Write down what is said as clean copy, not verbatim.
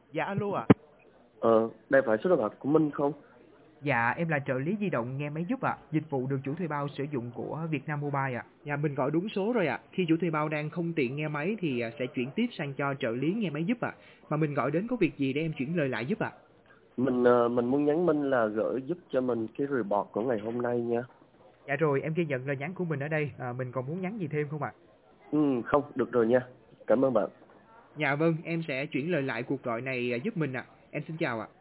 Dạ alo ạ. Đây phải số điện thoại của Minh không? Dạ em là trợ lý di động nghe máy giúp ạ. Dịch vụ được chủ thuê bao sử dụng của Vietnam Mobile ạ. Dạ mình gọi đúng số rồi ạ. Khi chủ thuê bao đang không tiện nghe máy thì sẽ chuyển tiếp sang cho trợ lý nghe máy giúp ạ. Mà mình gọi đến có việc gì để em chuyển lời lại giúp ạ? Mình muốn nhắn Minh là gửi giúp cho mình cái report của ngày hôm nay nha. Dạ rồi em ghi nhận lời nhắn của mình ở đây. Mình còn muốn nhắn gì thêm không ạ? Không, được rồi nha. Cảm ơn bạn. Dạ vâng, em sẽ chuyển lời lại cuộc gọi này giúp mình ạ. Em xin chào ạ.